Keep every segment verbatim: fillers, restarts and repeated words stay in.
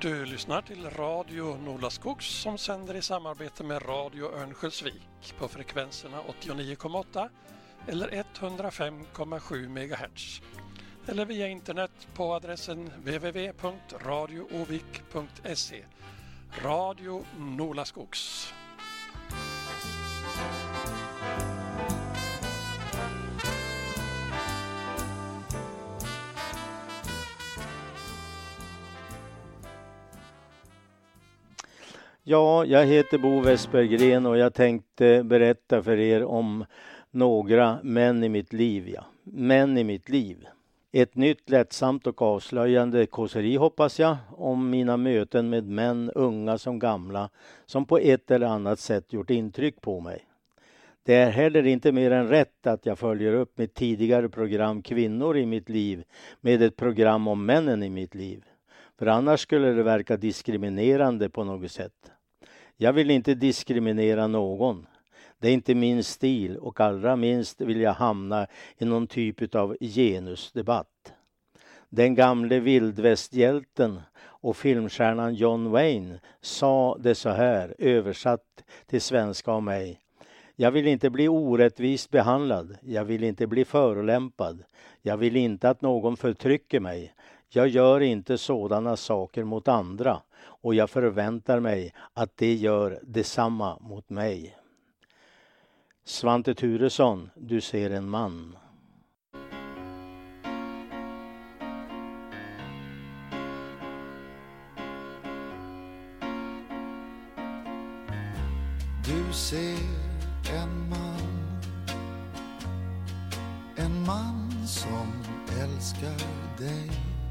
Du lyssnar till Radio Nolaskogs som sänder i samarbete med Radio Örnsköldsvik på frekvenserna åttionio komma åtta eller hundrafem komma sju megahertz. Eller via internet på adressen w w w punkt radio ovik punkt se. Radio Nolaskogs. Ja, jag heter Bo Westberggren och jag tänkte berätta för er om några män i mitt liv. Ja. Män i mitt liv. Ett nytt lättsamt och avslöjande kåseri hoppas jag om mina möten med män, unga som gamla, som på ett eller annat sätt gjort intryck på mig. Det är heller inte mer än rätt att jag följer upp mitt tidigare program Kvinnor i mitt liv med ett program om männen i mitt liv. För annars skulle det verka diskriminerande på något sätt. Jag vill inte diskriminera någon. Det är inte min stil och allra minst vill jag hamna i någon typ av genusdebatt. Den gamle vildvästhjälten och filmstjärnan John Wayne sa det så här, översatt till svenska av mig. Jag vill inte bli orättvist behandlad. Jag vill inte bli förolämpad. Jag vill inte att någon förtrycker mig. Jag gör inte sådana saker mot andra och jag förväntar mig att det gör detsamma mot mig. Svante Thuresson, du ser en man. Du ser en man, en man som älskar dig.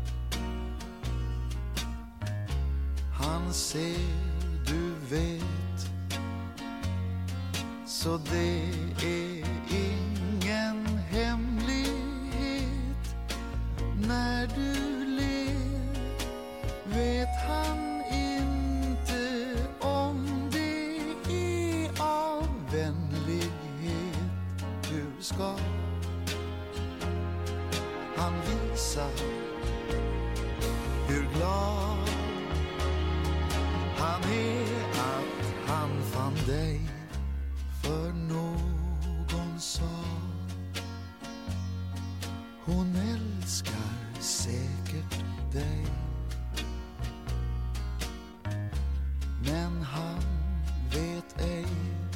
Han ser, du vet, så det är ingen hemlighet. När du ler vet han inte om det är av vänlighet. Hur ska han visa hur glad han är att han fann dig? För någon sa hon älskar säkert dig. Men han vet ej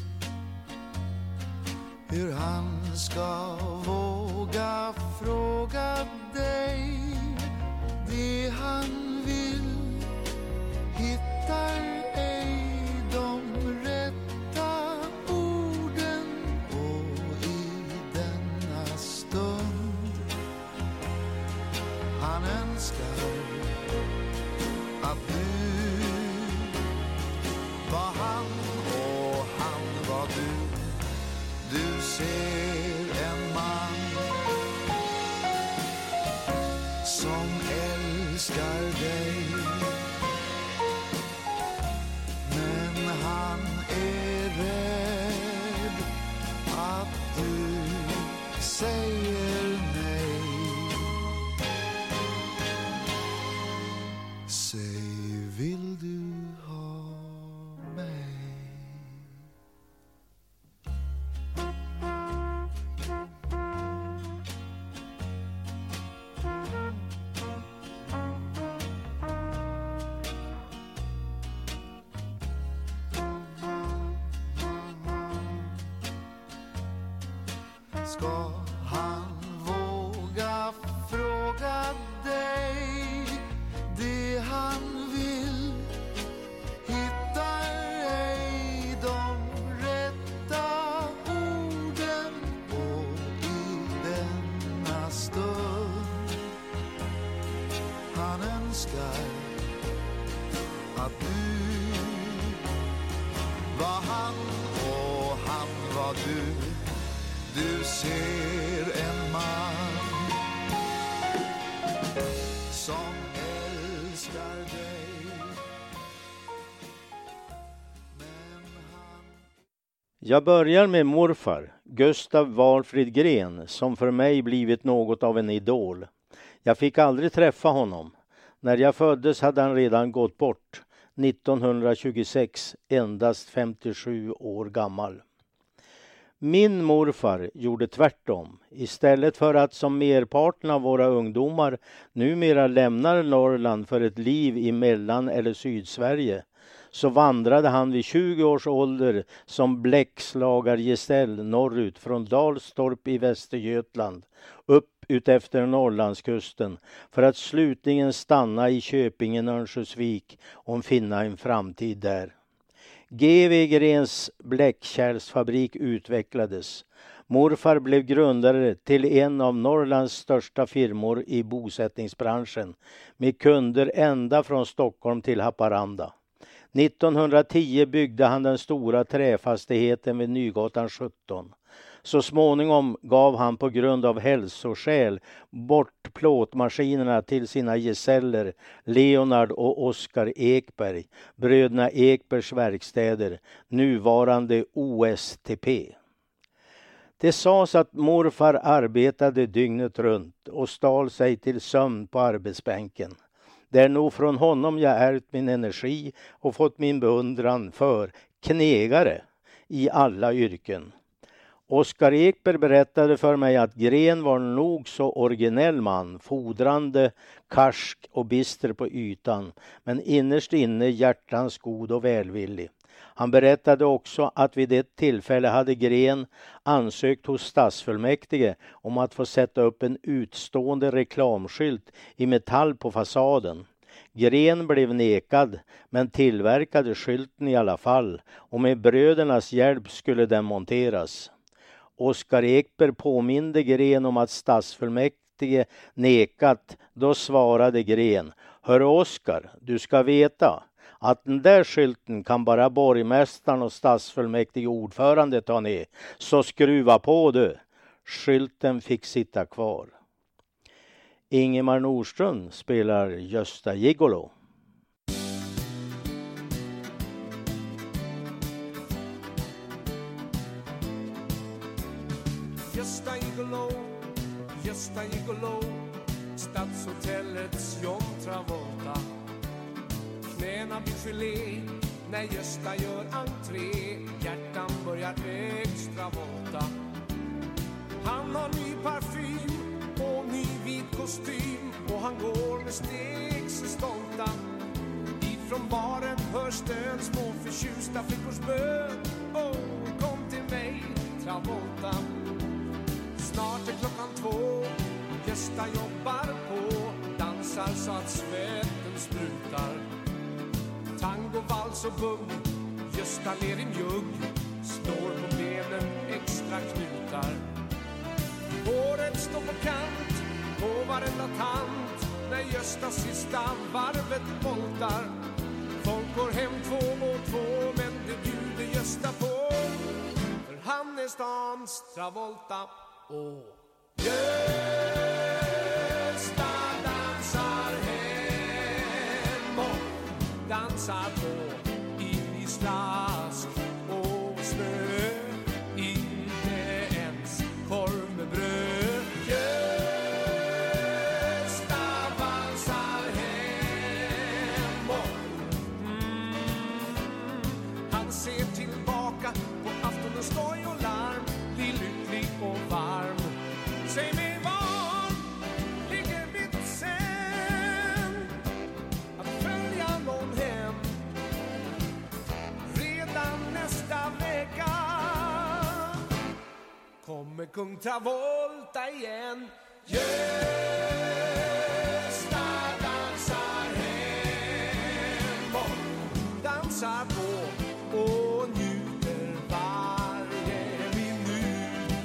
hur han ska våga fråga dig. Det han vill hittar ej de rätta orden. Och i denna stund han önskar att du var han och han var du. Du ser en man som älskar dig. Men han är rädd att du säger nej. Säg, vill du ha mig? Ska han våga fråga dig det han vill? Hittar ej de rätta orden. Och i denna stund han önskar att du var han och han var du. Du ser en man som älskar dig. Men han... Jag börjar med morfar, Gustav Valfrid Gren, som för mig blivit något av en idol. Jag fick aldrig träffa honom. När jag föddes hade han redan gått bort, nittonhundratjugosex, endast femtiosju år gammal. Min morfar gjorde tvärtom. Istället för att som merparten av våra ungdomar numera lämnar Norrland för ett liv i Mellan- eller Sydsverige, så vandrade han vid tjugo års ålder som bläckslagargesäll norrut från Dalstorp i Västergötland upp utefter Norrlandskusten för att slutligen stanna i Köpingen Örnsköldsvik och finna en framtid där. G W Grens bläckkärlsfabrik utvecklades. Morfar blev grundare till en av Norrlands största firmor i bosättningsbranschen med kunder ända från Stockholm till Haparanda. nittonhundratio byggde han den stora träfastigheten vid Nygatan sjutton. Så småningom gav han på grund av hälsoskäl bort plåtmaskinerna till sina gesäller Leonard och Oskar Ekberg, bröderna Ekbergs verkstäder, nuvarande O S T P. Det sades att morfar arbetade dygnet runt och stal sig till sömn på arbetsbänken. Det är nog från honom jag ärvt min energi och fått min beundran för knegare i alla yrken. Oskar Ekberg berättade för mig att Gren var nog så originell man, fodrande, karsk och bister på ytan, men innerst inne hjärtans god och välvillig. Han berättade också att vid ett tillfälle hade Gren ansökt hos stadsfullmäktige om att få sätta upp en utstående reklamskylt i metall på fasaden. Gren blev nekad men tillverkade skylten i alla fall och med brödernas hjälp skulle den monteras. Oskar Ekberg påminde Gren om att stadsfullmäktige nekat, då svarade Gren: "Hör Oskar, du ska veta att den där skylten kan bara borgmästaren och stadsfullmäktige ordförande ta ner, så skruva på du." Skylten fick sitta kvar. Ingemar Nordström spelar Gösta Gigolo. Gösta Gigolo, Gösta Gigolo, Stadshotellets John Travolta. Knäna blir gelé när Gösta gör entré, hjärtan börjar extra volta. Han har ny parfym och ny vit kostym och han går med steg så stolta. Ifrån baren hörs den små förtjusta flickors bön: "Åh, kom till mig, Travolta." Snart är klockan två, Gösta jobbar på, dansar så att svetten sprutar. Tango, vals och bugg, Gösta ler i mjugg, slår på benen extra knutar. Håret står på kant på varenda tant när Gösta sista varvet voltar. Folk går hem två och två, men det bjuder Gösta på, för han är stans Travolta. Åh, Gösta dansar hem och dansar på in i slask och snö, inte ens korv med bröd. Gösta dansar hem och mm, han ser tillbaka på aftonens skoj och larm, blir lycklig och varm. Säg mig var ligger vitsen att följa någon hem redan nästa vecka. Kommer kung Travolta igen. Gösta dansar hem och dansar på och njuter varje minut.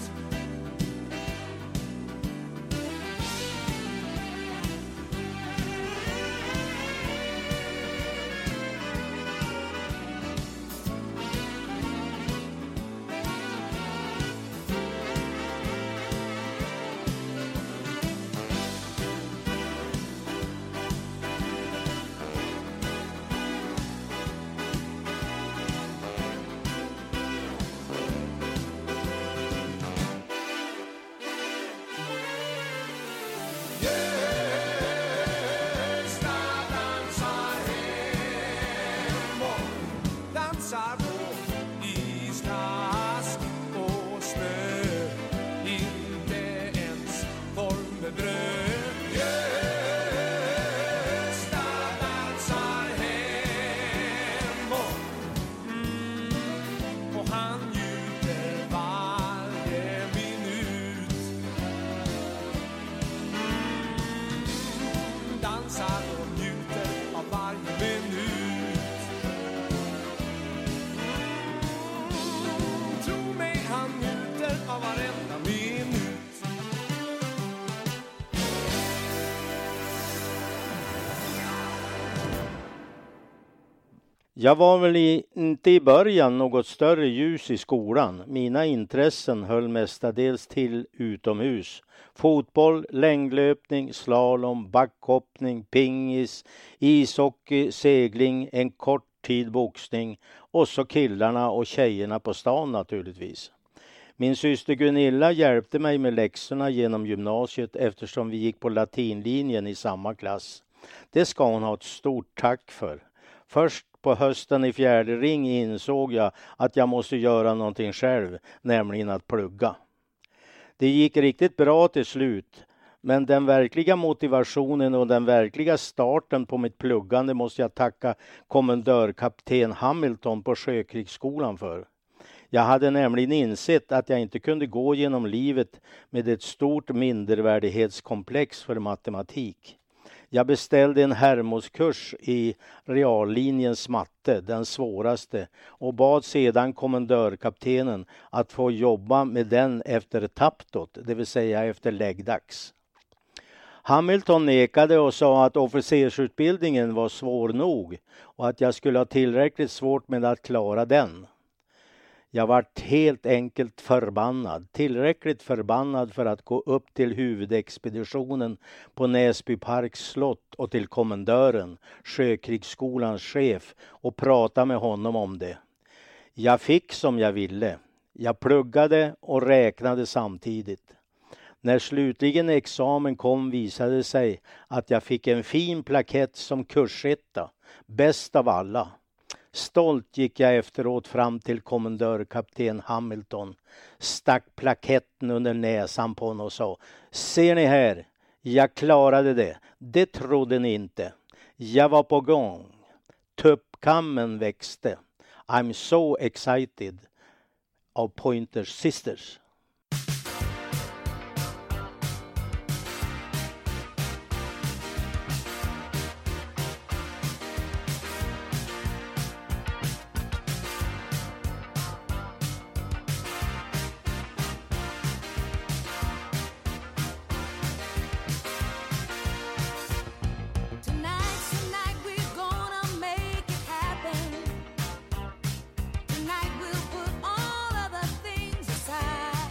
dansar på istask och snö. Inte ens korv med bröd. Gösta dansar hemåt. Mm, och han njuter varje minut. Mm, dansar och njuter av varje minut. Mm, tro mig, han njuter av varenda minut. Jag var väl i, inte i början något större ljus i skolan. Mina intressen höll mestadels till utomhus. Fotboll, längdlöpning, slalom, backhoppning, pingis, ishockey, segling, en kort tid boxning och så killarna och tjejerna på stan naturligtvis. Min syster Gunilla hjälpte mig med läxorna genom gymnasiet eftersom vi gick på latinlinjen i samma klass. Det ska hon ha ett stort tack för. Först på hösten i fjärde ring insåg jag att jag måste göra någonting själv, nämligen att plugga. Det gick riktigt bra till slut, men den verkliga motivationen och den verkliga starten på mitt pluggande måste jag tacka kommendörkapten Hamilton på Sjökrigsskolan för. Jag hade nämligen insett att jag inte kunde gå genom livet med ett stort mindervärdighetskomplex för matematik. Jag beställde en Hermoskurs i reallinjens matte, den svåraste, och bad sedan kommendörkaptenen att få jobba med den efter taptot, det vill säga efter läggdags. Hamilton nekade och sa att officersutbildningen var svår nog och att jag skulle ha tillräckligt svårt med att klara den. Jag var helt enkelt förbannad, tillräckligt förbannad för att gå upp till huvudexpeditionen på Näsby Parks slott och till kommendören, Sjökrigsskolans chef, och prata med honom om det. Jag fick som jag ville. Jag pluggade och räknade samtidigt. När slutligen examen kom visade det sig att jag fick en fin plakett som kursetta, bäst av alla. Stolt gick jag efteråt fram till kommendörkapten Hamilton, stack plaketten under näsan på honom och sa: ser ni här, jag klarade det, det trodde ni inte. Jag var på gång, tuppkammen växte. I'm so excited. Av Pointer Sisters. Tonight we'll put all other things aside.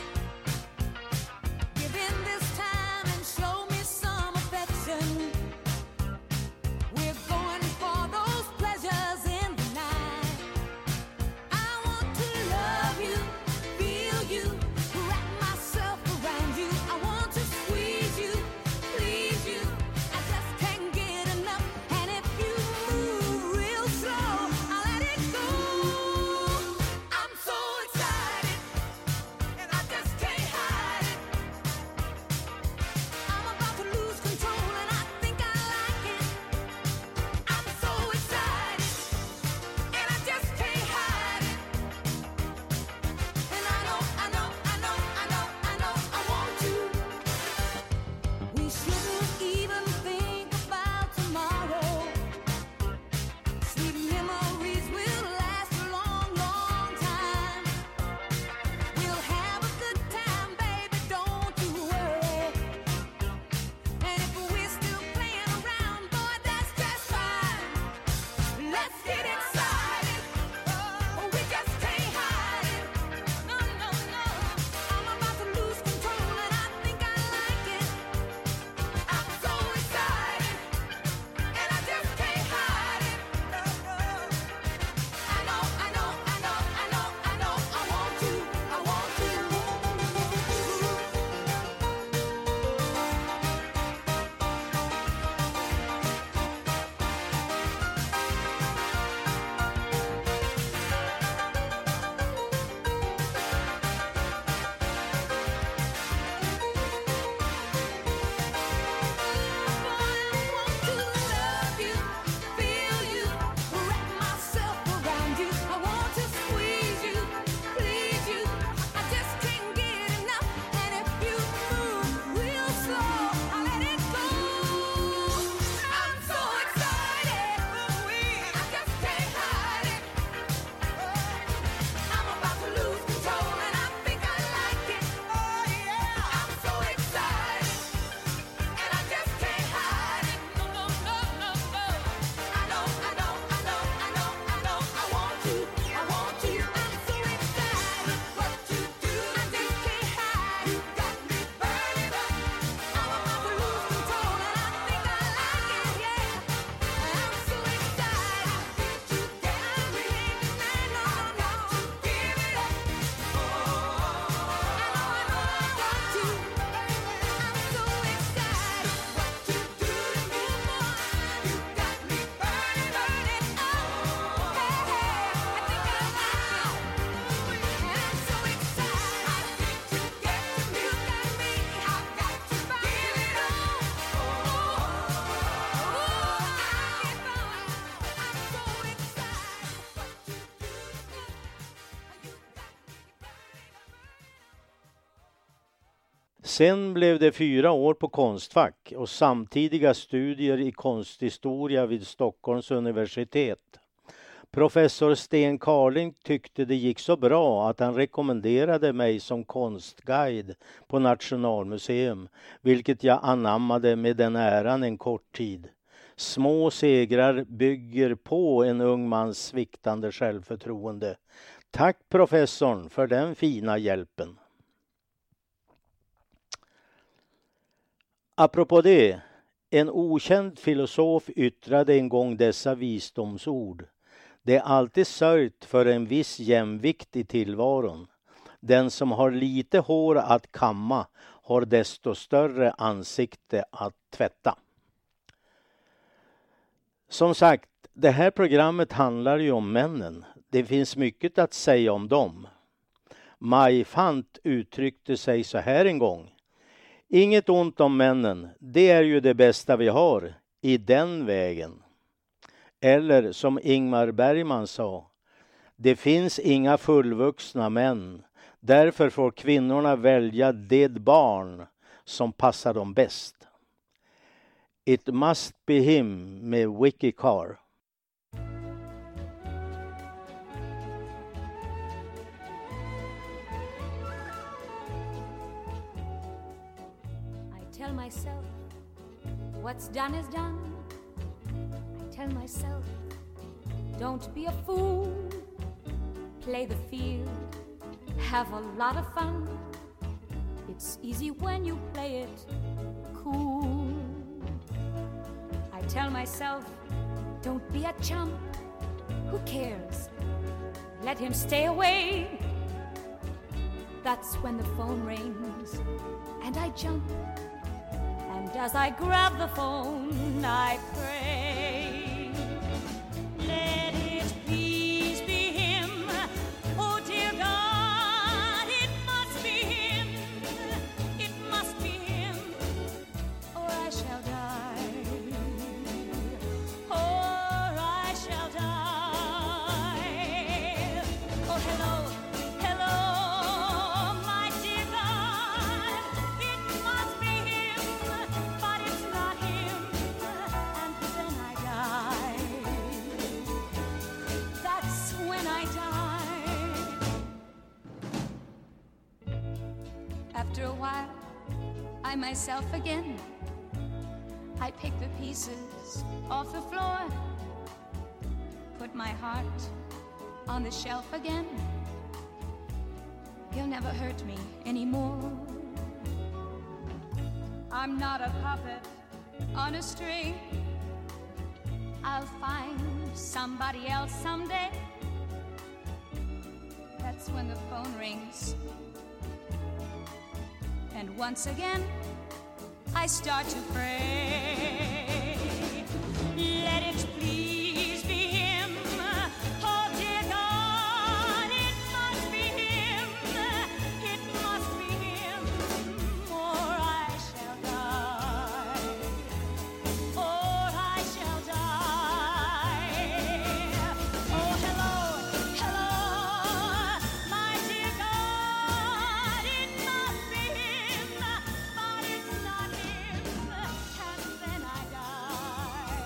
Sen blev det fyra år på Konstfack och samtidiga studier i konsthistoria vid Stockholms universitet. Professor Sten Carling tyckte det gick så bra att han rekommenderade mig som konstguide på Nationalmuseum, vilket jag anammade med den äran en kort tid. Små segrar bygger på en ung mans sviktande självförtroende. Tack professorn för den fina hjälpen. Apropå det, en okänd filosof yttrade en gång dessa visdomsord. Det är alltid sörjt för en viss jämvikt i tillvaron. Den som har lite hår att kamma har desto större ansikte att tvätta. Som sagt, det här programmet handlar ju om männen. Det finns mycket att säga om dem. Maj Fant uttryckte sig så här en gång. Inget ont om männen, det är ju det bästa vi har i den vägen. Eller som Ingmar Bergman sa, det finns inga fullvuxna män, därför får kvinnorna välja det barn som passar dem bäst. It must be him med Vicky Carr. I tell myself what's done is done. I tell myself don't be a fool. Play the field, have a lot of fun. It's easy when you play it cool. I tell myself don't be a chump. Who cares? Let him stay away. That's when the phone rings and I jump. And as I grab the phone, I pray. Let it please be him. Oh dear God, it must be him. It must be him, or I shall die. Or I shall die. Oh hello, hello, my dear God. It must be him, but it's not him. And then I die. That's when I die. After a while, I myself again. I pick the pieces off the floor, put my heart on the shelf again. He'll never hurt me anymore. I'm not a puppet on a string. I'll find somebody else someday. That's when the phone rings. And once again, I start to pray. Let it please be him. Oh dear God, it must be him. It must be him, or I shall die. Or I shall die. Oh hello, hello, my dear God, it must be him, but it's not him. And then I die.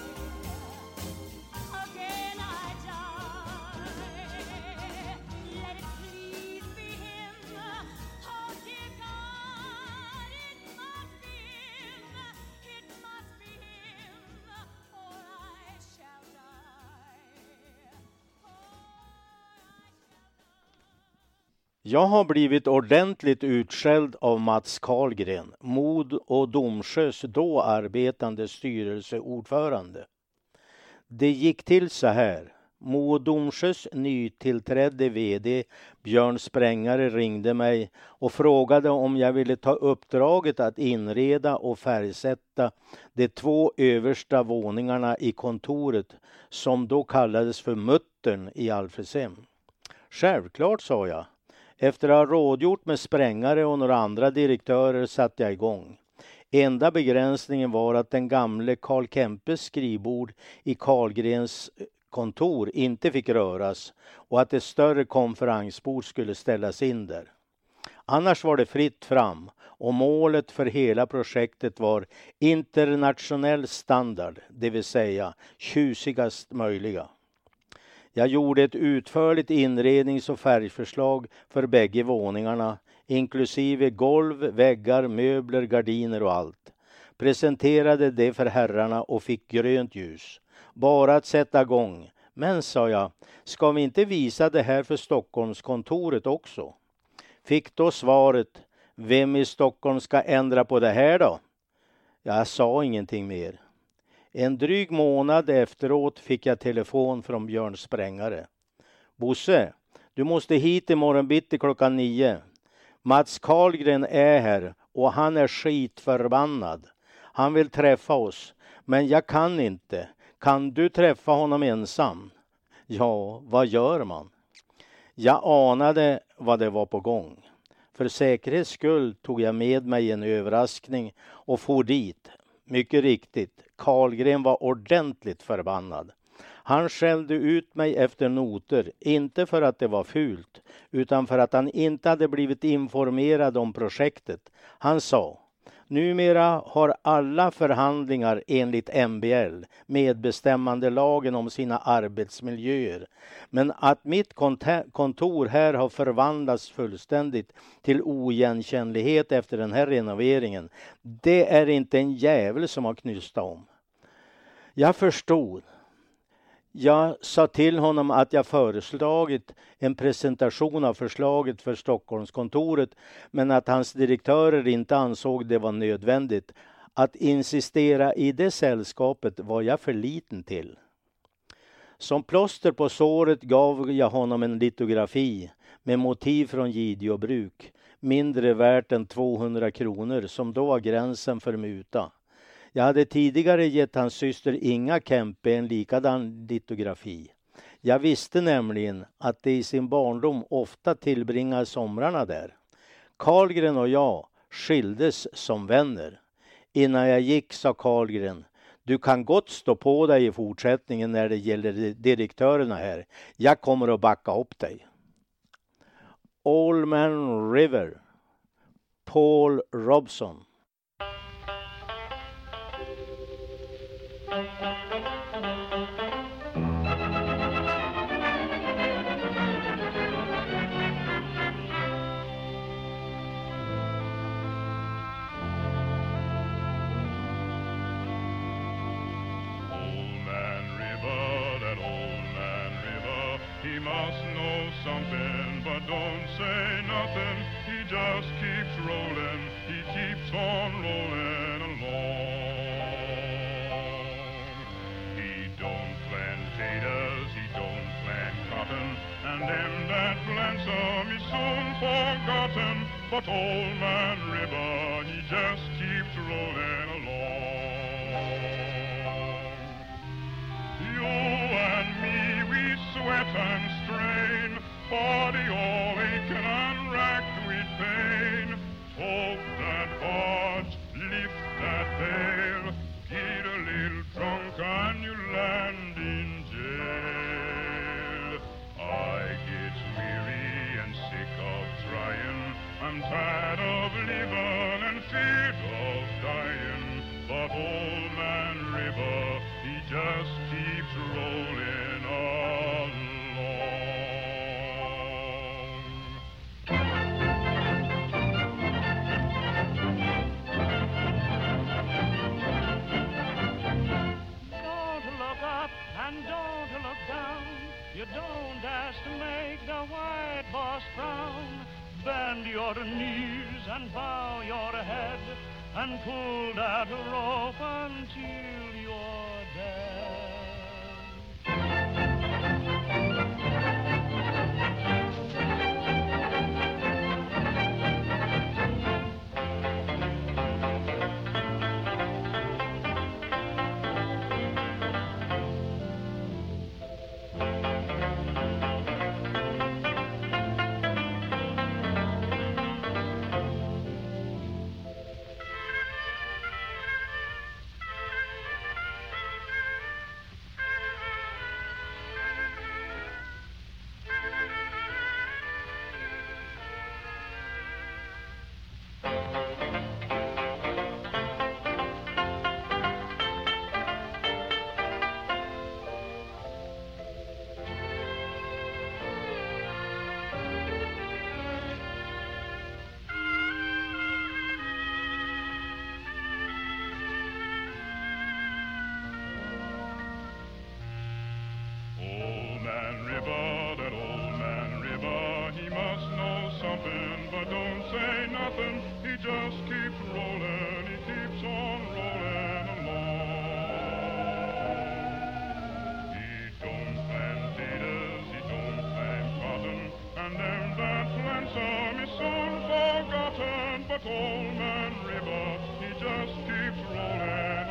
Again I die. Let it please be him. Oh dear God, it must be him. It must be him, or I shall die. Or I shall Jag har blivit ordentligt utskälld av Mats Karlgren, Mod och Domsjös då arbetande styrelseordförande. Det gick till så här. Mo och Domsjös nytillträdde vd Björn Sprängare ringde mig och frågade om jag ville ta uppdraget att inreda och färgsätta de två översta våningarna i kontoret som då kallades för Muttern i Alfredshem. Självklart, sa jag. Efter att ha rådgjort med Sprängare och några andra direktörer satte jag igång. Enda begränsningen var att den gamle Karl Kempes skrivbord i Karlgrens kontor inte fick röras och att ett större konferensbord skulle ställas in där. Annars var det fritt fram och målet för hela projektet var internationell standard, det vill säga tjusigast möjliga. Jag gjorde ett utförligt inrednings- och färgförslag för bägge våningarna, inklusive golv, väggar, möbler, gardiner och allt. Presenterade det för herrarna och fick grönt ljus. Bara att sätta igång. Men, sa jag, ska vi inte visa det här för Stockholmskontoret också? Fick då svaret, vem i Stockholm ska ändra på det här då? Jag sa ingenting mer. En dryg månad efteråt fick jag telefon från Björn Sprängare. Bosse, du måste hit imorgon bitti klockan nio. Mats Karlgren är här och han är skitförbannad. Han vill träffa oss, men jag kan inte. Kan du träffa honom ensam? Ja, vad gör man? Jag anade vad det var på gång. För säkerhets skull tog jag med mig en överraskning och for dit. Mycket riktigt, Karlgren var ordentligt förbannad. Han skällde ut mig efter noter, inte för att det var fult, utan för att han inte hade blivit informerad om projektet. Han sa, numera har alla förhandlingar enligt M B L, medbestämmandelagen om sina arbetsmiljöer. Men att mitt kontor här har förvandlats fullständigt till oigenkännlighet efter den här renoveringen, det är inte en jävel som har knystat om. Jag förstod. Jag sa till honom att jag föreslagit en presentation av förslaget för Stockholmskontoret, men att hans direktörer inte ansåg det var nödvändigt. Att insistera i det sällskapet var jag för liten till. Som plåster på såret gav jag honom en litografi med motiv från Gideåbruk, mindre värt än tvåhundra kronor som då var gränsen för muta. Jag hade tidigare gett hans syster Inga Kempe en likadan litografi. Jag visste nämligen att de i sin barndom ofta tillbringade somrarna där. Karlgren och jag skildes som vänner. Innan jag gick sa Karlgren, du kan gott stå på dig i fortsättningen när det gäller direktörerna här. Jag kommer att backa upp dig. Allman River, Paul Robson. He must know something, but don't say nothing. He just keeps rolling, he keeps on rolling along. He don't plant potatoes, he don't plant cotton, and them that plants them is soon forgotten. But Old Man River, he just keeps rolling along. You and me, we sweat and strain, body all aching and racked with pain. Tote that barge, lift that bale, get a little drunk and you land in jail. I get weary and sick of trying, I'm tired of living and feared of dying. But Old Man River, he just keeps rolling along. Don't look up and don't look down. You don't ask to make the white boss frown. Bend your knees and bow your head and pull that rope until you're dead. the Coleman River, he just keeps rolling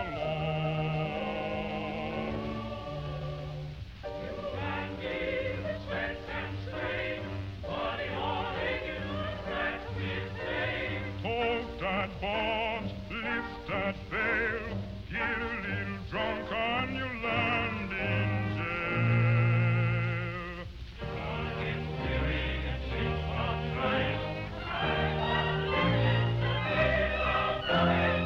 along. You can be the sweat and strain, body all aching, right with pain. Toast that bonds, lift that veil, get a little drunk and you land in jail. Gonna get weary and think of trying, trying on living the day of dying.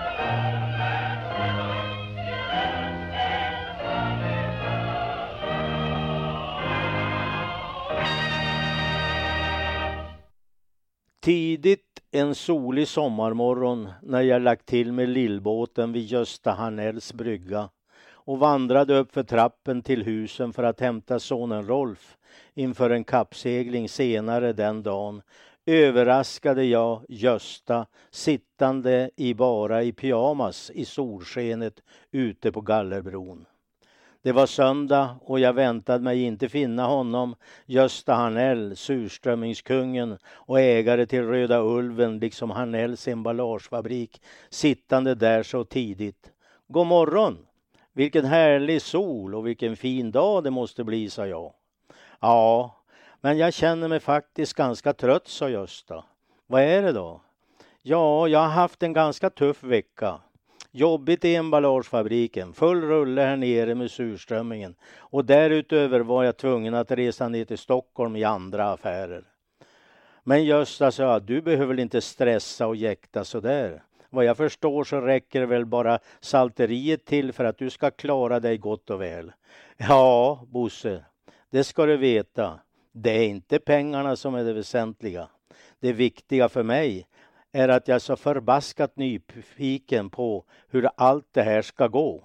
Tidigt en solig sommarmorgon när jag lagt till med lillbåten vid Gösta Harnells brygga och vandrade upp för trappen till husen för att hämta sonen Rolf inför en kappsegling senare den dagen, överraskade jag Gösta sittande i bara i pyjamas i solskenet ute på Gallerbron. Det var söndag och jag väntade mig inte finna honom, Gösta Harnell, surströmmingskungen och ägare till Röda Ulven liksom Harnells emballagefabrik, sittande där så tidigt. God morgon! Vilken härlig sol och vilken fin dag det måste bli, sa jag. Ja, men jag känner mig faktiskt ganska trött, sa Gösta. Vad är det då? Ja, jag har haft en ganska tuff vecka. Jobbigt i emballagefabriken, full rulle här nere med surströmmingen och därutöver var jag tvungen att resa ner till Stockholm i andra affärer. Men Gösta sa, du behöver inte stressa och jäkta så där. Vad jag förstår så räcker det väl bara salteriet till för att du ska klara dig gott och väl. Ja, Bosse, det ska du veta. Det är inte pengarna som är det väsentliga. Det viktiga för mig är att jag är så förbaskat nyfiken på hur allt det här ska gå.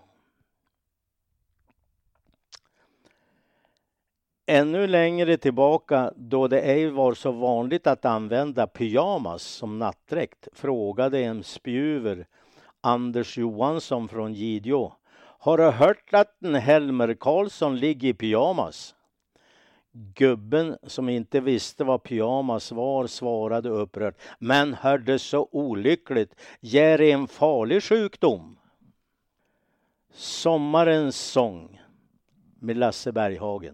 Ännu längre tillbaka, då det ej var så vanligt att använda pyjamas som nattdräkt, frågade en spjuver, Anders Johansson från Gideå. Har du hört att en Helmer Karlsson ligger i pyjamas? Gubben som inte visste vad pyjamas var svarade upprört. Men hörde så olyckligt. Ger en farlig sjukdom. Sommarens sång med Lasse Berghagen.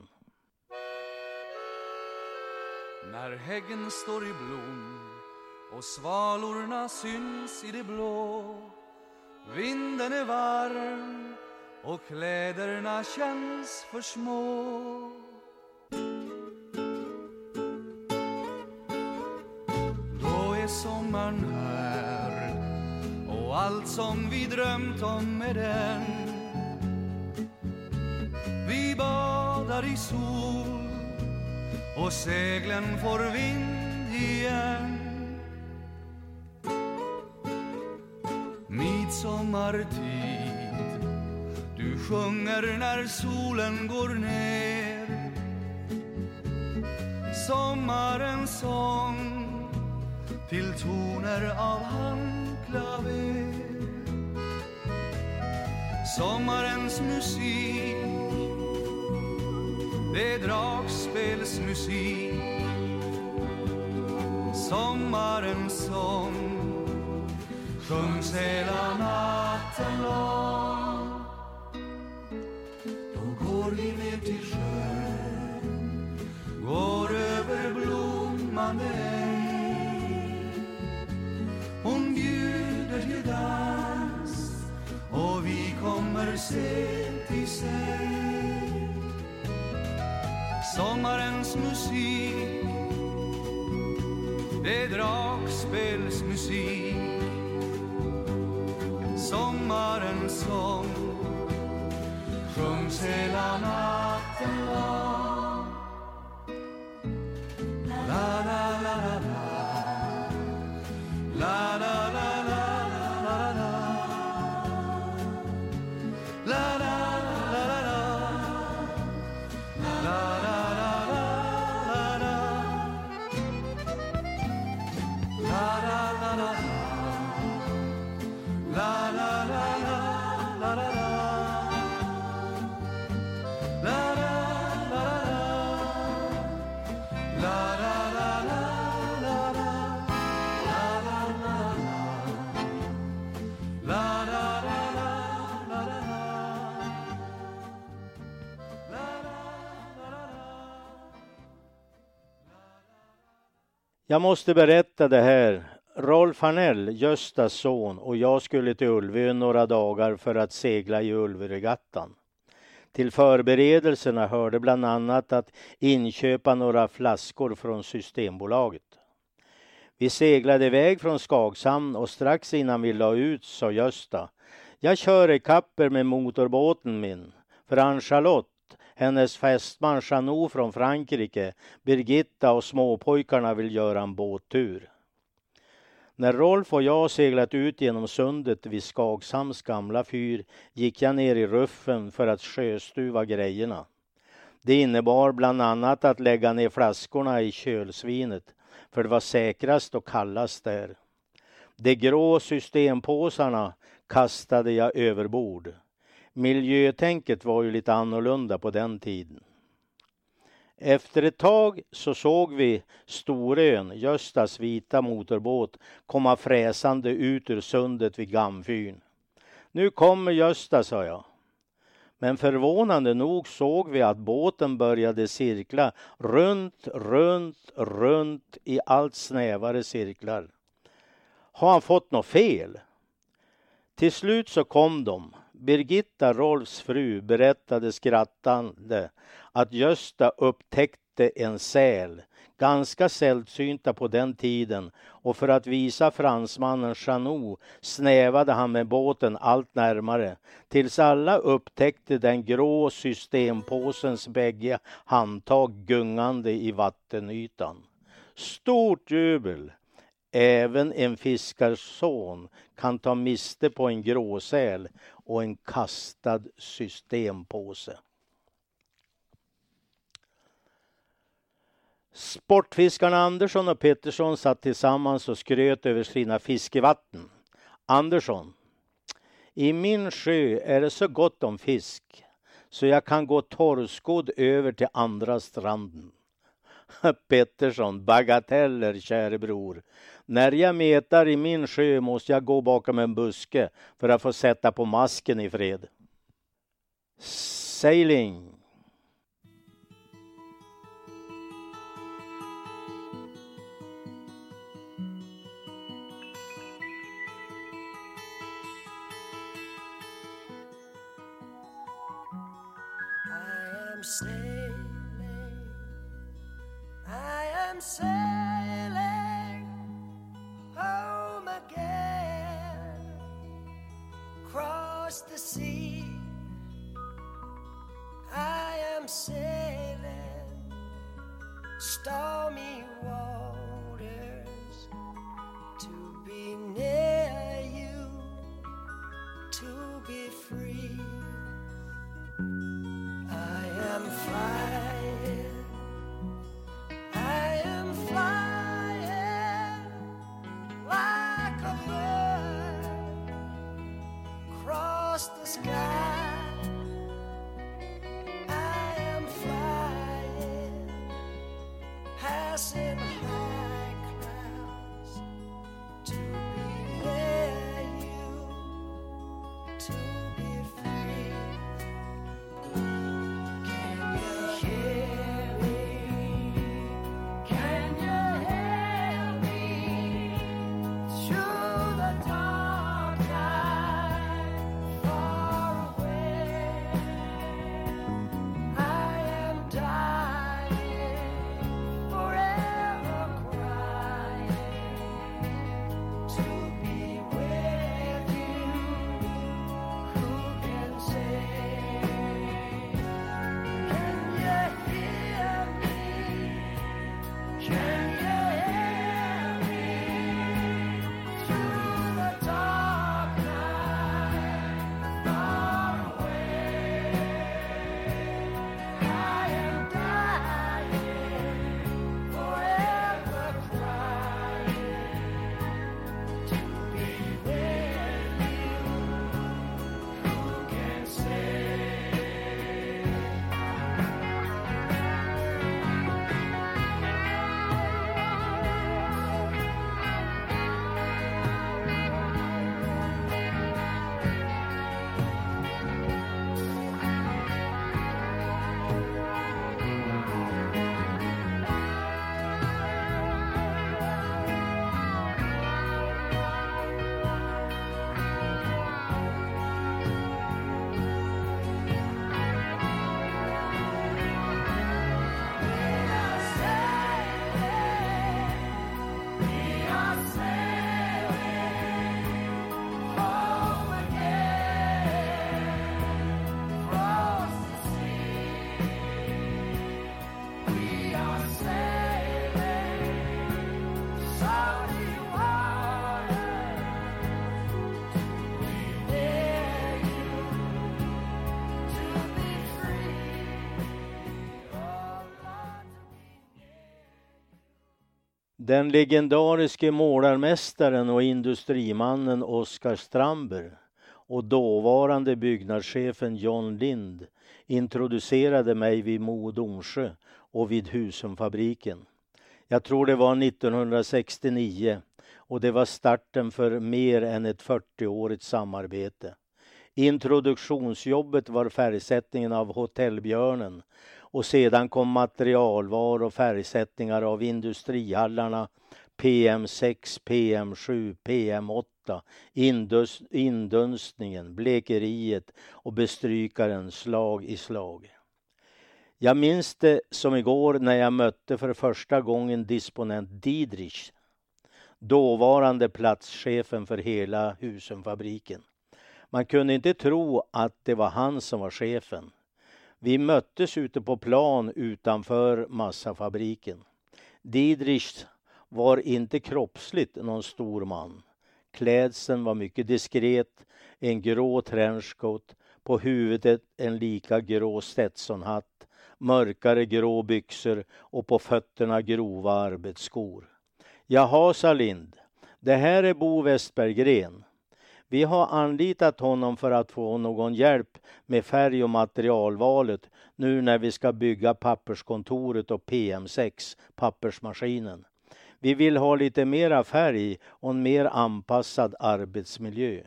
När häggen står i blom och svalorna syns i det blå, vinden är varm och kläderna känns för små. Då är sommaren här och allt som vi drömt om är den. Vi badar i sol och seglen får vind igen. Midsommartid, du sjunger när solen går ner. Sommarens sång till toner av handklaver. Sommarens musik, det är dragspelsmusik. Sommarens sång sjungs hela natten lång. Då går vi ner till sjön, går över blommande äng. Hon bjuder till dans och vi kommer sent i säng. Sommarens musik, det är dragspelsmusik. Sommarens sång sjungs hela natten lång. La la la la la, la la la la la la, la la la la la, la la la la la, la la la la. La la la la la la la, la la la la. Jag måste berätta det här. Rolf Harnell, Göstas son, och jag skulle till Ulvön några dagar för att segla i Ulvöregattan. Till förberedelserna hörde bland annat att inköpa några flaskor från Systembolaget. Vi seglade iväg från Skagshamn och strax innan vi la ut sa Gösta: jag kör i kapper med motorbåten min. För Ann-Charlotte, hennes fästman Chanou från Frankrike, Birgitta och småpojkarna vill göra en båttur. När Rolf och jag seglat ut genom sundet vid Skagshamns gamla fyr gick jag ner i ruffen för att sjöstuva grejerna. Det innebar bland annat att lägga ner flaskorna i kölsvinet, för det var säkrast och kallast där. De grå systempåsarna kastade jag över bord. Miljötänket var ju lite annorlunda på den tiden. Efter ett tag så såg vi Storön, Göstas vita motorbåt, komma fräsande ut ur sundet vid Gamfyn. Nu kommer Gösta, sa jag. Men förvånande nog såg vi att båten började cirkla runt, runt, runt i allt snävare cirklar. Har han fått något fel? Till slut så kom de. Birgitta, Rolfs fru, berättade skrattande att Gösta upptäckte en säl, ganska sällsynta på den tiden, och för att visa fransmannen Chanou snävade han med båten allt närmare, tills alla upptäckte den grå systempåsens bägge handtag gungande i vattenytan. Stort jubel! Även en fiskarson kan ta miste på en gråsäl och en kastad systempåse. Sportfiskarna Andersson och Pettersson satt tillsammans och skröt över sina fiskevatten. Andersson: i min sjö är det så gott om fisk så jag kan gå torrskodd över till andra stranden. Pettersson: bagateller, käre bror. När jag metar i min sjö måste jag gå bakom en buske för att få sätta på masken i fred. Sailing. I am sailing, I am sailing home again, across the sea. I am sailing stormy waters to be near you, to be free. I am flying, I am flying like a bird across the sky. I am flying, passing high clouds to be near you, to be free. Forever Den legendariske målarmästaren och industrimannen Oskar Strandberg och dåvarande byggnadschefen John Lind introducerade mig vid Mo och Domsjö och vid Husumfabriken. Jag tror det var nittonhundrasextionio och det var starten för mer än ett fyrtioårigt samarbete. Introduktionsjobbet var färgsättningen av Hotellbjörnen och sedan kom materialvar och färgsättningar av industrihallarna P M sex, P M sju, P M åtta, indus, indunstningen, blekeriet och bestrykaren slag i slag. Jag minns det som igår när jag mötte för första gången disponent Didrich, dåvarande platschefen för hela Husumfabriken. Man kunde inte tro att det var han som var chefen. Vi möttes ute på plan utanför massafabriken. Didrich var inte kroppsligt någon stor man. Klädseln var mycket diskret, en grå trenchcoat, på huvudet en lika grå Stetsonhatt, mörkare grå byxor och på fötterna grova arbetsskor. Jaha, sa Lind, det här är Bo Westberggren. Vi har anlitat honom för att få någon hjälp med färg- och materialvalet nu när vi ska bygga papperskontoret och P M sex, pappersmaskinen. Vi vill ha lite mera färg och en mer anpassad arbetsmiljö.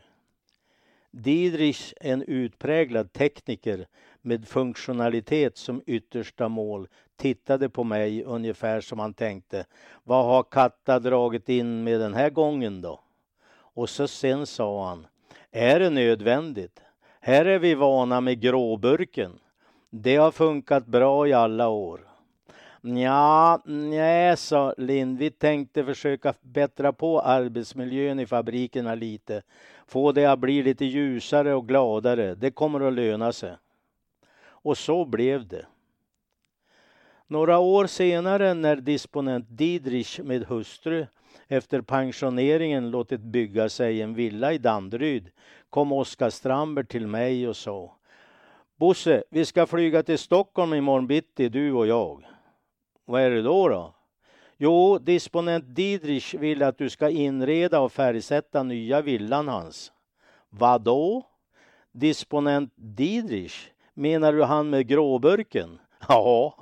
Didrich, en utpräglad tekniker med funktionalitet som yttersta mål, tittade på mig ungefär som han tänkte, vad har Katta dragit in med den här gången då? Och så sen sa han, är det nödvändigt? Här är vi vana med gråburken. Det har funkat bra i alla år. Ja, nej, sa Lind, vi tänkte försöka bättra på arbetsmiljön i fabrikerna lite. Få det att bli lite ljusare och gladare. Det kommer att löna sig. Och så blev det. Några år senare när disponent Didrich med hustru efter pensioneringen låtit bygga sig en villa i Danderyd kom Oskar Strandberg till mig och sa, Bosse, vi ska flyga till Stockholm imorgon bitti, du och jag. Vad är det då då? Jo, disponent Didrich vill att du ska inreda och färgsätta nya villan hans. Vad då? Disponent Didrich? Menar du han med gråburken? Ja.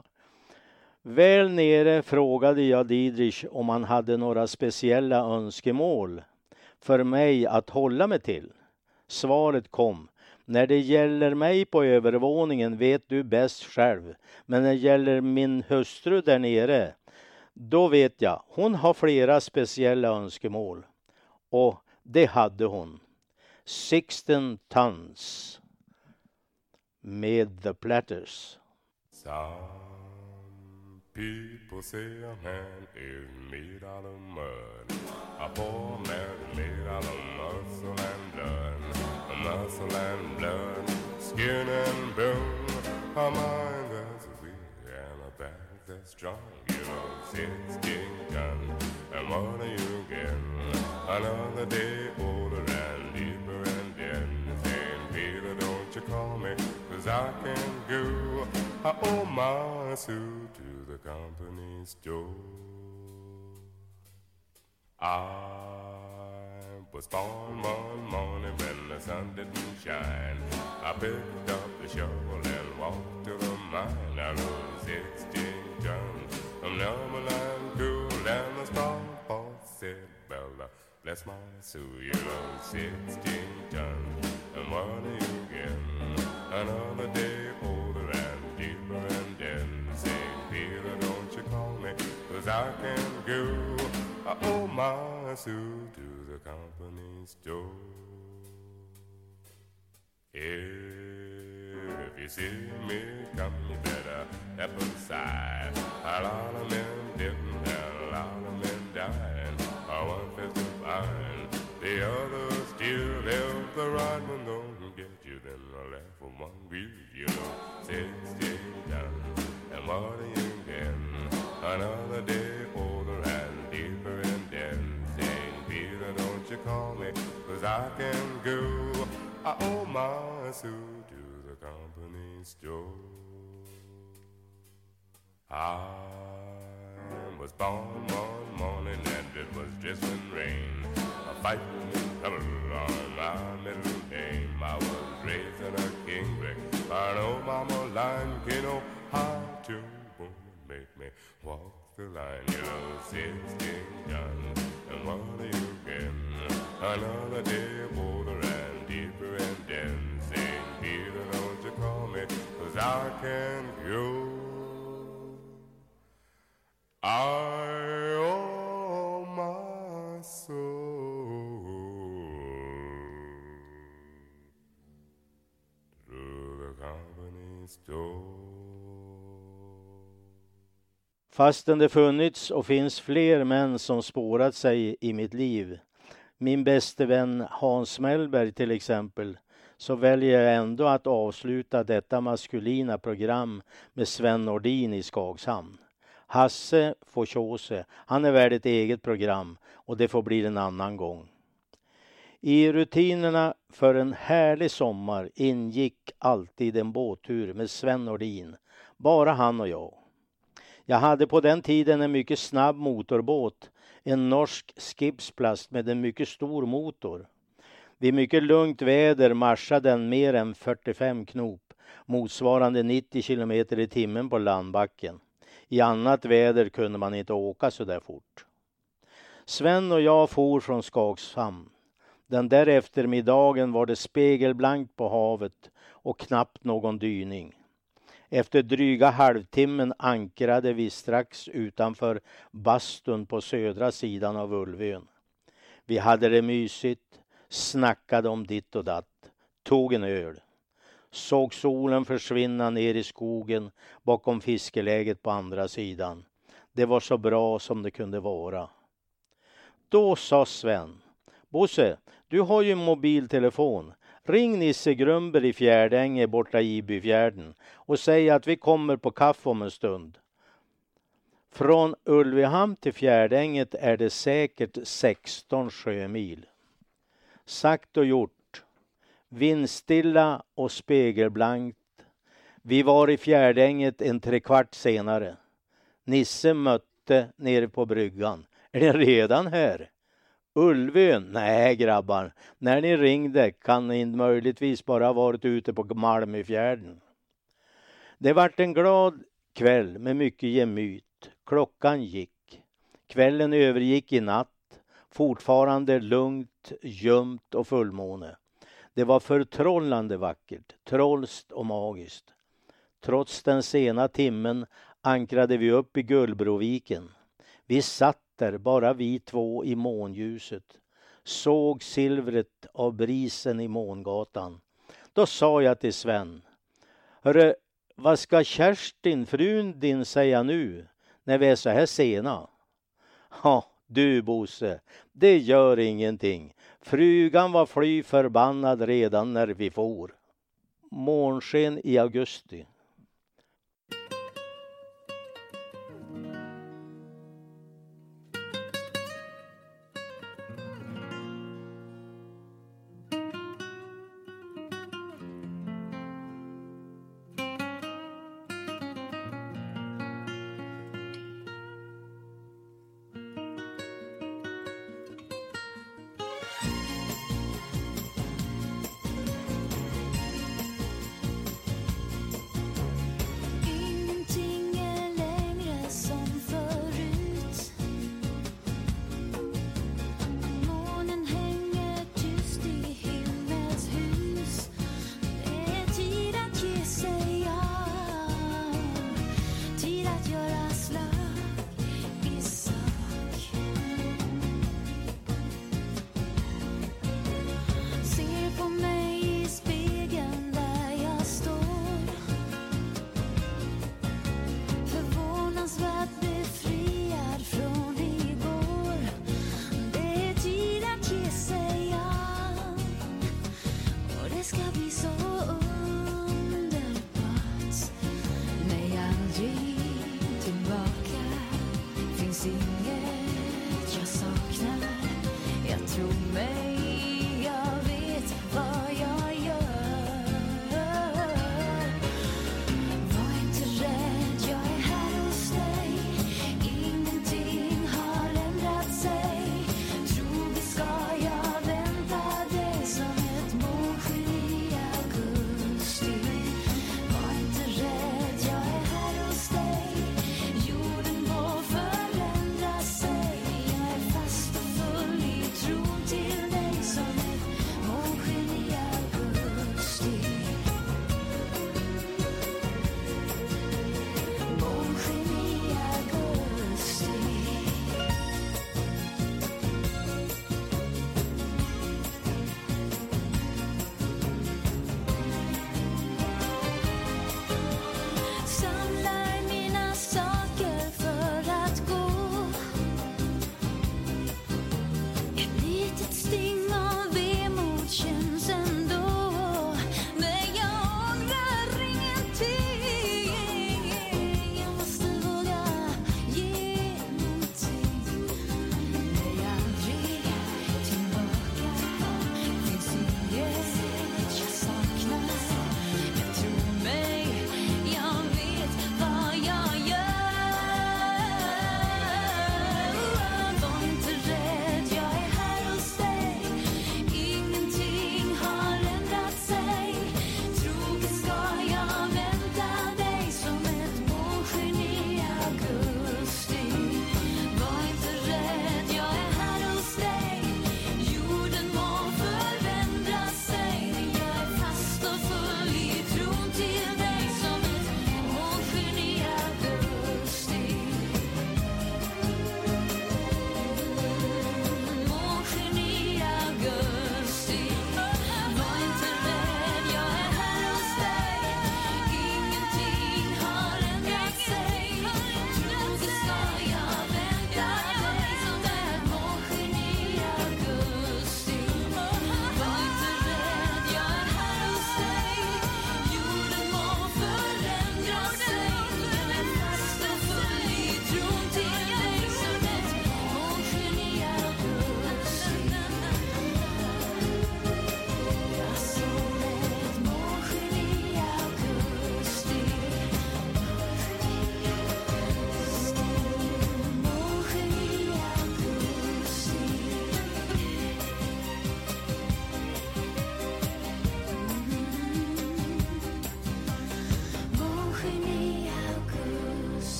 Väl nere frågade jag Didrich om han hade några speciella önskemål för mig att hålla mig till. Svaret kom. När det gäller mig på övervåningen vet du bäst själv. Men när det gäller min hustru där nere, då vet jag. Hon har flera speciella önskemål. Och det hade hon. sexton tons med The Platters. Some people say a man is made out of mud. A poor man is made out of muscle and blood. Muscle and blood, skin and bone. A mind that's weak and a back that's strong. You know, sixteen tons. And what are you getting? Another day older and deeper and then saying, Peter, don't you call me, 'cause I can go. I owe my suit to the company store. I was born one morning when the sun didn't shine. I picked up the shovel and walked to the mine. I rode sixteen tons from Numberland cool, and the strong boss said, Bella, bless my soul, you know, sixteen tons. And what are you getting? Another day older and deeper and then saying, Peter, don't you call me, 'cause I can go. I owe my suit to the company store. If you see me come, you better step aside. A lot of men didn't and a lot of men died. One fifth of iron, the other still. If the right one don't get you, then I left for one view. You know, sixteen tons. And what are you getting? Another day older and deeper and then saying, Peter, don't you call me, 'cause I can go. I owe my suit to the company store. I was born one morning rain, a fighting in trouble on my middle name. I was raised in a king brick, I know mama line, you know how to woman make me walk the line. You know, sixteen guns, and what do you get? Another day older and deeper and dense. Saint Peter, don't you call me, 'cause I can go. I owe my soul through the company store. Fastän det funnits och finns fler män som spårat sig i mitt liv, min bäste vän Hans Mellberg till exempel, så väljer jag ändå att avsluta detta maskulina program med Sven Nordin i Skagshamn. Hasse får tjåse, han är värd ett eget program och det får bli en annan gång. I rutinerna för en härlig sommar ingick alltid en båttur med Sven Nordin, bara han och jag. Jag hade på den tiden en mycket snabb motorbåt, en norsk skipsplast med en mycket stor motor. Vid mycket lugnt väder marschade den mer än fyrtiofem knop, motsvarande nittio kilometer i timmen på landbacken. I annat väder kunde man inte åka så där fort. Sven och jag for från Skagshamn. Den där eftermiddagen var det spegelblankt på havet och knappt någon dyning. Efter dryga halvtimmen ankrade vi strax utanför bastun på södra sidan av Ulvön. Vi hade det mysigt, snackade om ditt och datt, tog en öl. Såg solen försvinna ner i skogen bakom fiskeläget på andra sidan. Det var så bra som det kunde vara. Då sa Sven: Bosse, du har ju en mobiltelefon. Ring Nisse Grumber i Fjärdänge borta i Byfjärden och säg att vi kommer på kaffe om en stund. Från Ulvehamn till Fjärdänget är det säkert sexton sjömil. Sagt och gjort. Vindstilla och spegelblankt. Vi var i Fjärdänget en trekvart senare. Nisse mötte nere på bryggan. Är det redan här? Ulvön? Nej grabbar. När ni ringde kan ni möjligtvis bara ha varit ute på Malmöfjärden. Det vart en glad kväll med mycket gemyt. Klockan gick. Kvällen övergick i natt. Fortfarande lugnt, ljumt och fullmåne. Det var förtrollande vackert, trollst och magiskt. Trots den sena timmen ankrade vi upp i Gullbroviken. Vi satt där, bara vi två i månljuset. Såg silvret av brisen i Mångatan. Då sa jag till Sven: Hörru, vad ska Kerstin, frun din, säga nu när vi är så här sena? Ja, du Bosse, det gör ingenting. Frugan var fly förbannad redan när vi for. Månsken i augusti.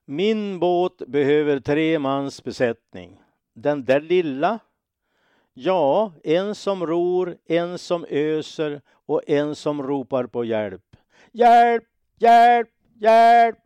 Min båt behöver tre mans besättning. Den där lilla? Ja, en som ror, en som öser och en som ropar på hjälp. Hjälp, hjälp, hjälp!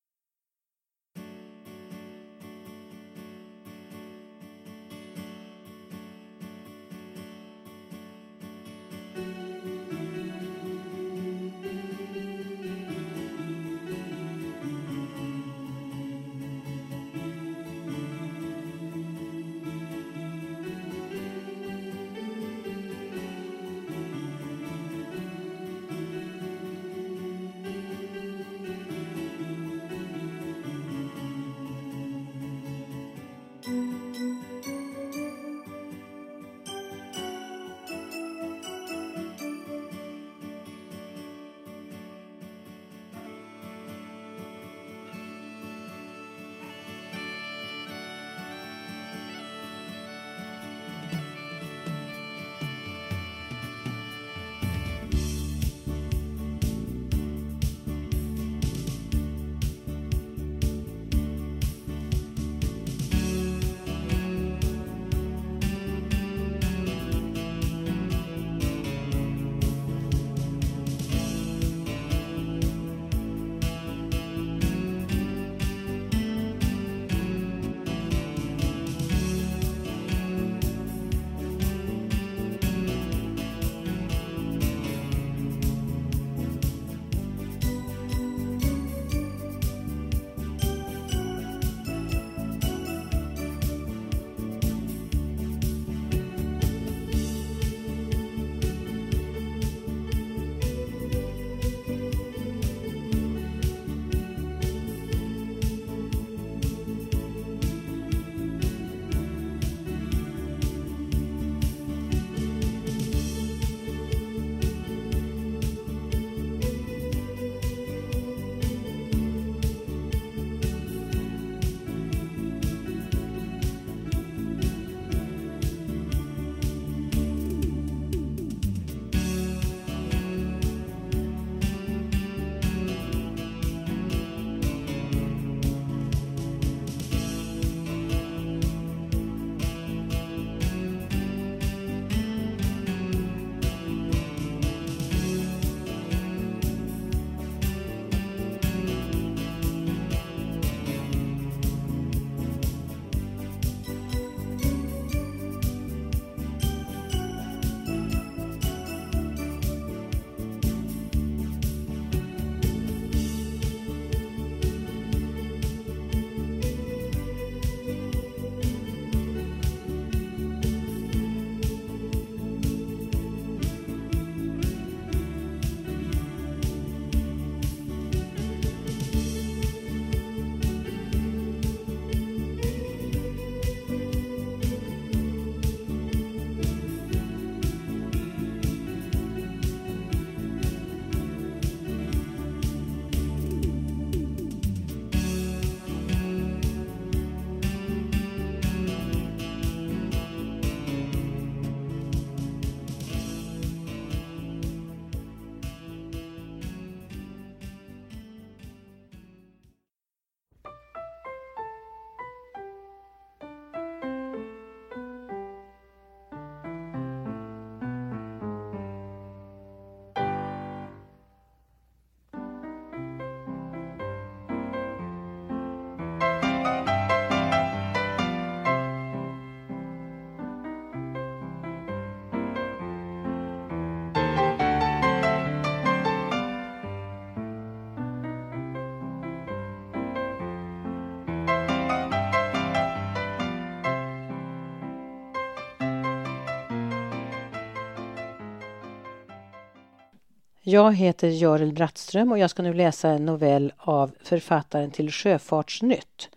Jag heter Görel Brattström och jag ska nu läsa en novell av författaren till Sjöfartsnytt.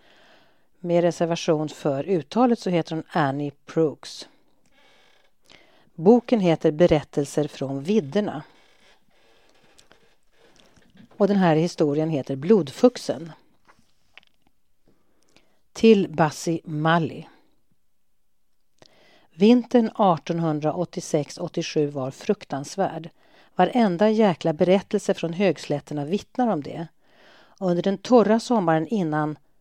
Med reservation för uttalet så heter hon Annie Proulx. Boken heter Berättelser från vidderna. Och den här historien heter Blodfuxen. Till Bassi Malli. Vintern arton åttiosex åttiosju var fruktansvärd. Varenda jäkla berättelse från högslätterna vittnar om det. Under den torra sommaren innan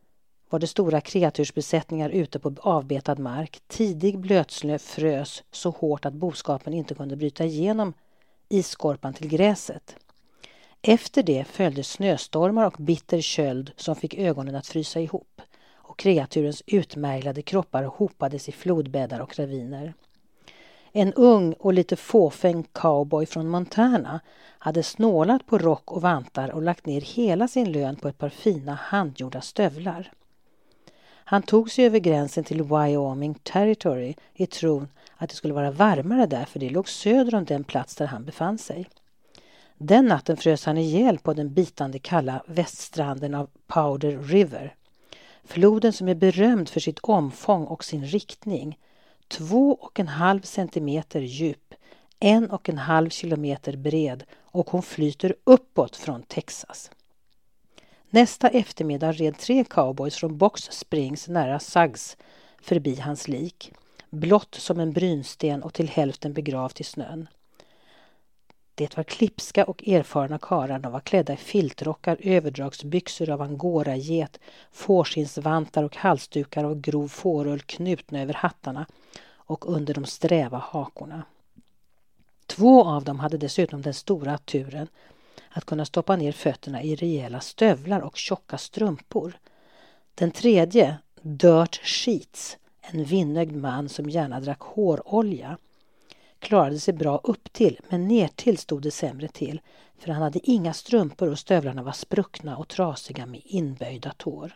var det stora kreatursbesättningar ute på avbetad mark. Tidig blötsnö frös så hårt att boskapen inte kunde bryta igenom isskorpan till gräset. Efter det följde snöstormar och bitter köld som fick ögonen att frysa ihop, och kreaturens utmärglade kroppar hopades i flodbäddar och raviner. En ung och lite fåfäng cowboy från Montana hade snålat på rock och vantar och lagt ner hela sin lön på ett par fina handgjorda stövlar. Han tog sig över gränsen till Wyoming Territory i tron att det skulle vara varmare där, för det låg söder om den plats där han befann sig. Den natten frös han ihjäl på den bitande kalla väststranden av Powder River. Floden som är berömd för sitt omfång och sin riktning. Två och en halv centimeter djup, en och en halv kilometer bred, och hon flyter uppåt från Texas. Nästa eftermiddag red tre cowboys från Box Springs nära Suggs förbi hans lik, blott som en brynsten och till hälften begravt i snön. Det var klipska och erfarna karlar. De var klädda i filtrockar, överdragsbyxor av angora-get, fårskinsvantar och halsdukar av grov fårull knutna över hattarna och under de sträva hakorna. Två av dem hade dessutom den stora turen att kunna stoppa ner fötterna i rejäla stövlar och tjocka strumpor. Den tredje, Dirt Sheets, en vinnögd man som gärna drack hårolja, klarade sig bra upp till, men ner till stod det sämre till, för han hade inga strumpor och stövlarna var spruckna och trasiga med inböjda tår.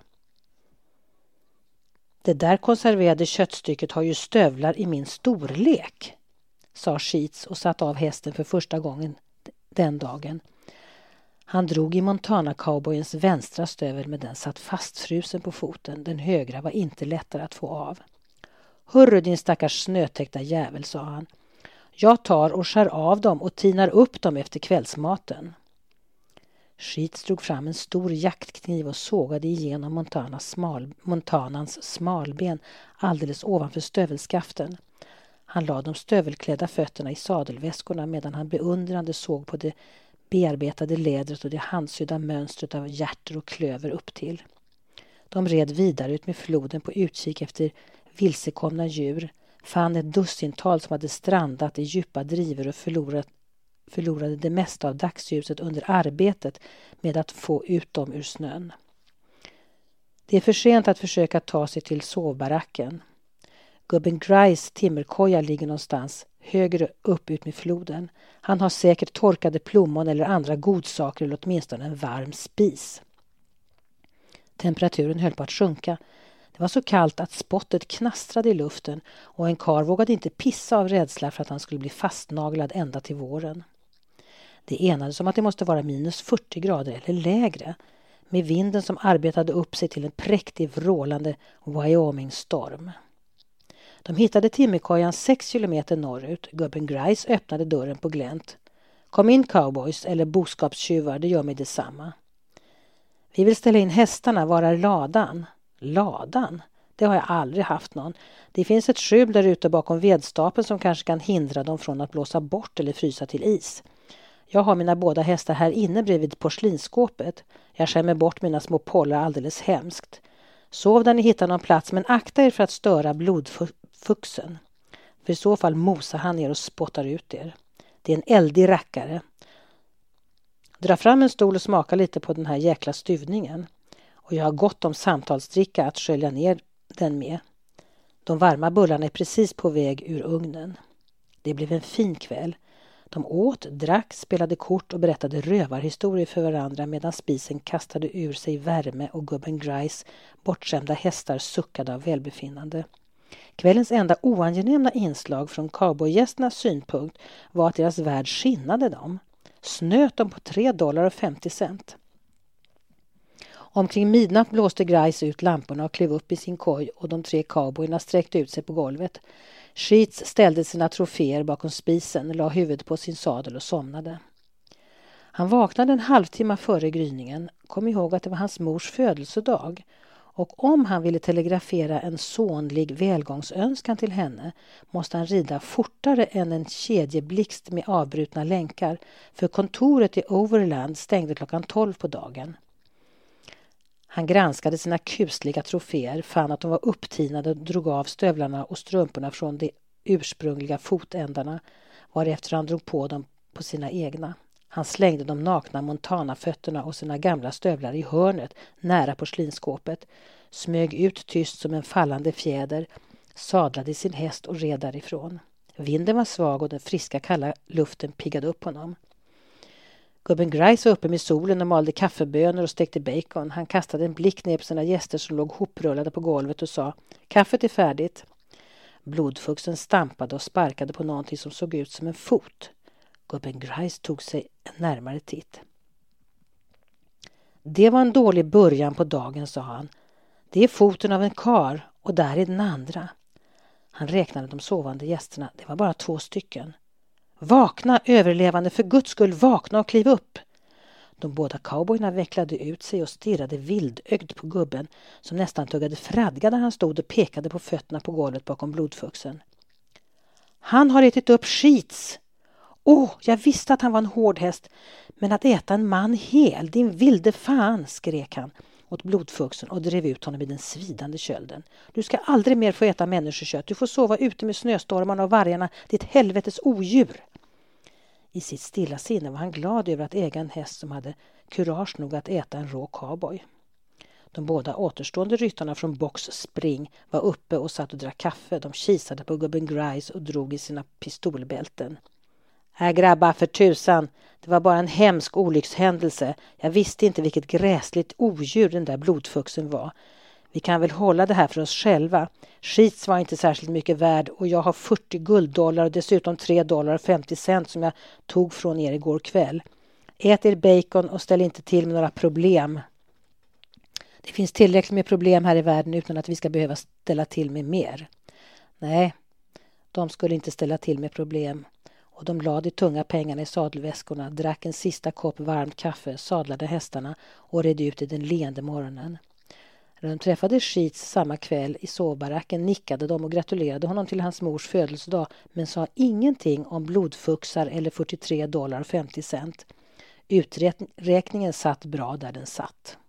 Det där konserverade köttstycket har ju stövlar i min storlek, sa Sheets och satt av hästen för första gången den dagen. Han drog i Montana-cowboyens vänstra stövel, men den satt fastfrusen på foten. Den högra var inte lättare att få av. Hörru din stackars snötäckta jävel, sa han. Jag tar och skär av dem och tinar upp dem efter kvällsmaten. Sheets drog fram en stor jaktkniv och sågade igenom Montanas smal, Montanans smalben alldeles ovanför stövelskaften. Han lade de stövelklädda fötterna i sadelväskorna medan han beundrande såg på det bearbetade lädret och det handsydda mönstret av hjärter och klöver upp till. De red vidare ut med floden på utkik efter vilsekomna djur, fann ett dussintal som hade strandat i djupa driver och förlorat, förlorade det mesta av dagsljuset under arbetet med att få ut dem ur snön. Det är för sent att försöka ta sig till sovbaracken. Gubben Grice timmerkoja ligger någonstans högre upp ut med floden. Han har säkert torkade plommon eller andra godsaker eller åtminstone en varm spis. Temperaturen höll på att sjunka. Det var så kallt att spottet knastrade i luften och en kar vågade inte pissa av rädsla för att han skulle bli fastnaglad ända till våren. Det enades om att det måste vara minus fyrtio grader eller lägre, med vinden som arbetade upp sig till en präktig vrålande Wyoming-storm. De hittade timmerkojan sex kilometer norrut. Gubben Grice öppnade dörren på glänt. Kom in cowboys eller boskapstjuvar, det gör mig detsamma. Vi vill ställa in hästarna, var är ladan? Ladan? Det har jag aldrig haft någon. Det finns ett skjul där ute bakom vedstapeln som kanske kan hindra dem från att blåsa bort eller frysa till is. Jag har mina båda hästar här inne bredvid porslinskåpet. Jag skämmer bort mina små pollar alldeles hemskt. Sov där ni hittar någon plats, men akta er för att störa blodfuxen. För i så fall mosar han er och spottar ut er. Det är en eldig rackare. Dra fram en stol och smaka lite på den här jäkla stuvningen. Och jag har gott om samtalsdricka att skölja ner den med. De varma bullarna är precis på väg ur ugnen. Det blev en fin kväll. De åt, drack, spelade kort och berättade rövarhistorier för varandra medan spisen kastade ur sig värme och gubben Grice bortskämda hästar suckade av välbefinnande. Kvällens enda oangenämna inslag från cowboygästernas synpunkt var att deras värld skinnade dem. Snöt dem på tre dollar och femtio cent. Omkring midnatt blåste Grice ut lamporna och klev upp i sin koj och de tre cowboyerna sträckte ut sig på golvet. Sheets ställde sina troféer bakom spisen, la huvudet på sin sadel och somnade. Han vaknade en halvtimme före gryningen, kom ihåg att det var hans mors födelsedag. Och om han ville telegrafera en sonlig välgångsönskan till henne måste han rida fortare än en kedjeblixt med avbrutna länkar, för kontoret i Overland stängde klockan tolv på dagen. Han granskade sina kusliga troféer, fann att de var upptinade och drog av stövlarna och strumporna från de ursprungliga fotändarna, varefter han drog på dem på sina egna. Han slängde de nakna Montana-fötterna och sina gamla stövlar i hörnet nära porslinskåpet, smög ut tyst som en fallande fjäder, sadlade sin häst och red därifrån. Vinden var svag och den friska kalla luften piggade upp honom. Gubben Grice var uppe med solen och malde kaffebönor och stekte bacon. Han kastade en blick ner på sina gäster som låg hoprullade på golvet och sa: kaffet är färdigt. Blodfuxen stampade och sparkade på någonting som såg ut som en fot. Gubben Grice tog sig en närmare titt. Det var en dålig början på dagen, sa han. Det är foten av en kar och där är den andra. Han räknade de sovande gästerna. Det var bara två stycken. Vakna, överlevande, för Guds skull, vakna och kliv upp. De båda cowboyerna vecklade ut sig och stirrade vildögd på gubben som nästan tuggade fradga där han stod och pekade på fötterna på golvet bakom blodfuxen. Han har ätit upp skits. Åh, jag visste att han var en hård häst, men att äta en man hel, din vilde fan, skrek han åt blodfuxen och drev ut honom i den svidande kölden. Du ska aldrig mer få äta människokött. Du får sova ute med snöstormarna och vargarna, ditt helvetes odjur. I sitt stilla sinne var han glad över att äga en häst som hade kurage nog att äta en rå cowboy. De båda återstående ryttarna från Box Spring var uppe och satt och drack kaffe. De kisade på gubben Grice och drog i sina pistolbälten. Här grabbar, för tusan. Det var bara en hemsk olyckshändelse. Jag visste inte vilket gräsligt odjur den där blodfuxen var. Vi kan väl hålla det här för oss själva. Skits var inte särskilt mycket värd och jag har fyrtio gulddollar och dessutom tre dollar och femtio cent som jag tog från er igår kväll. Ät er bacon och ställ inte till med några problem. Det finns tillräckligt med problem här i världen utan att vi ska behöva ställa till med mer. Nej, de skulle inte ställa till med problem. Och de lade de tunga pengarna i sadelväskorna, drack en sista kopp varmt kaffe, sadlade hästarna och red ut i den leende morgonen. När de träffade Sheets samma kväll i sovbaracken nickade de och gratulerade honom till hans mors födelsedag, men sa ingenting om blodfuxar eller fyrtiotre dollar och femtio cent. Uträkningen satt bra där den satt.